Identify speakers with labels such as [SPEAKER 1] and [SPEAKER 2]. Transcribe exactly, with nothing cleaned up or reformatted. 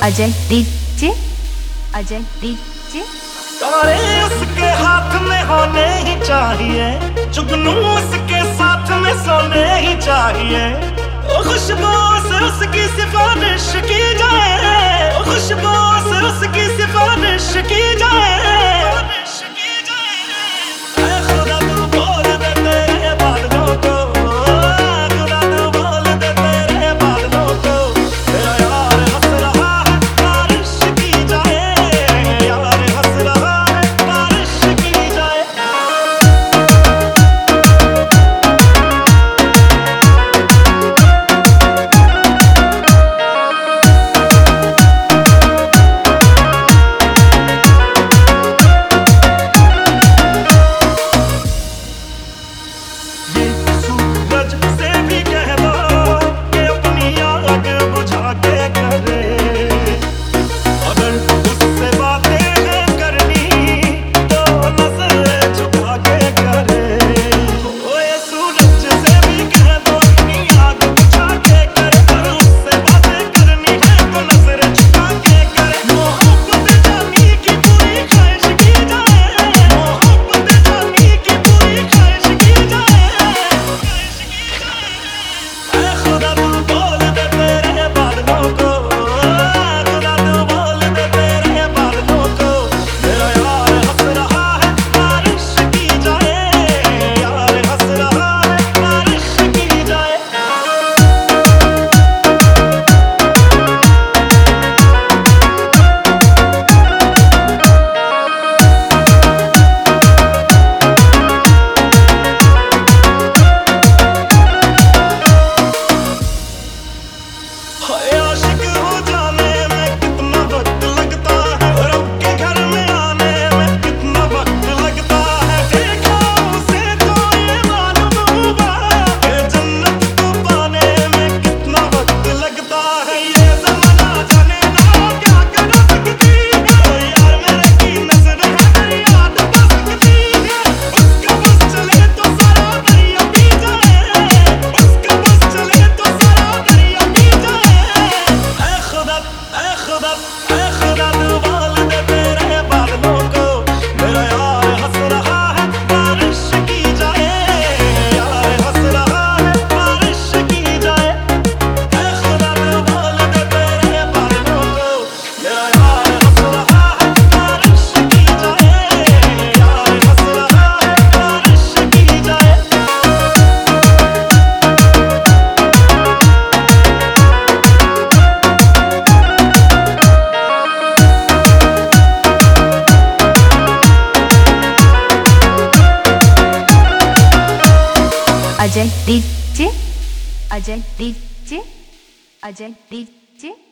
[SPEAKER 1] Ajay DJ, Ajay DJ.
[SPEAKER 2] तारे उसके हाथ में होने ही चाहिए, जुगनू उसके साथ में सोने ही चाहिए। ओ खुशबू से उसकी सिफारिश की जाए, ओ खुशबू से उसकी सिफारिश की जाए।
[SPEAKER 1] Ajay DJ, Ajay DJ, Ajay DJ.